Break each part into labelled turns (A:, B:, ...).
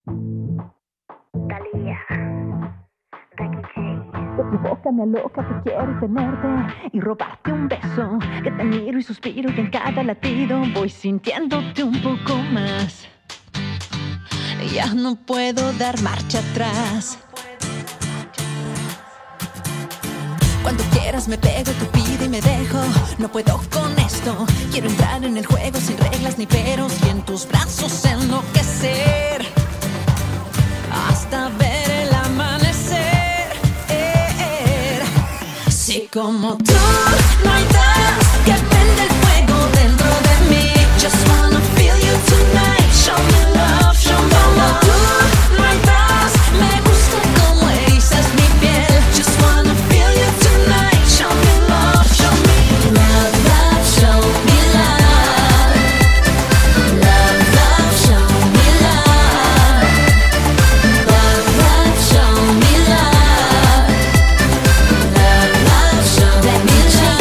A: Thalía, Becky G.
B: Que tu boca me aloca, que quiero tenerte y robarte un beso, que te miro y suspiro y en cada latido voy sintiéndote un poco más. Ya no puedo dar marcha atrás. Cuando quieras me pego, tú pide y me dejo. No puedo con esto. Quiero entrar en el juego sin reglas ni peros y en tus brazos enloquecer hasta ver el amanecer. Si como tú no hay dos que prende el fuego dentro de mí. Just wanna feel you tonight. Show me love, show me love. Tú no hay dos. Me gusta como erizas mi piel. Just wanna feel you tonight. Show me love, show me love, love, show me love. Love, love, show me love. Love, love, show me love. Love, love, show me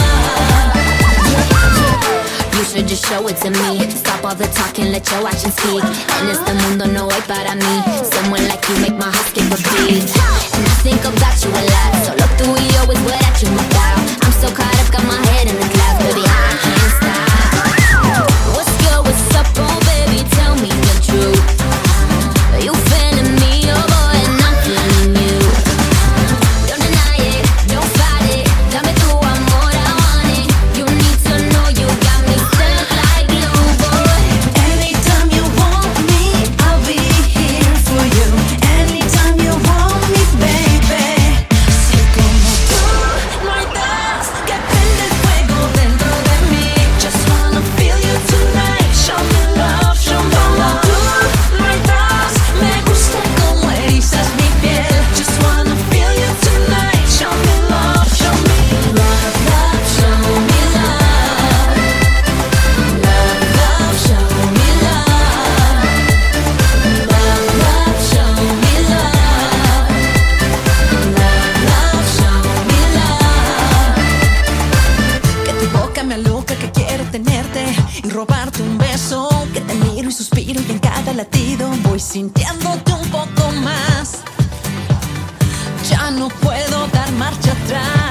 B: love.
C: You should just show it to me. Stop all the talking, let your actions speak. En este mundo no hay para mí. Someone like you make my heart skip a beat. And I think about you a lot. Solo tú y yo is what I dream about. I'm so caught up, got my head in the clouds. Baby, I can't stop. What's good, what's up, oh baby, tell me the truth. You feeling me, oh boy, and I'm feeling you. Don't deny it, don't fight it. Dame tu amor, I want it. You need to know you got me stuck like glue, boy.
B: Anytime you want me, I'll be here for you. Anytime you want me, baby. Si como tú no hay dos que prende el fuego dentro de mí. Just wanna feel you tonight. Show me love, show me love. Tú no hay dos. Me gusta como erizas mi piel. Just wanna feel you tonight. Show me love, show me love, love, show me love. Love, love, show me love. Love, love, show me love. Love, love, show me love. Que tu boca me aloca, que quiero tenerte y robarte un beso, que te miro y suspiro y en cada latido voy sintiéndote un poco más. Ya no puedo dar marcha atrás.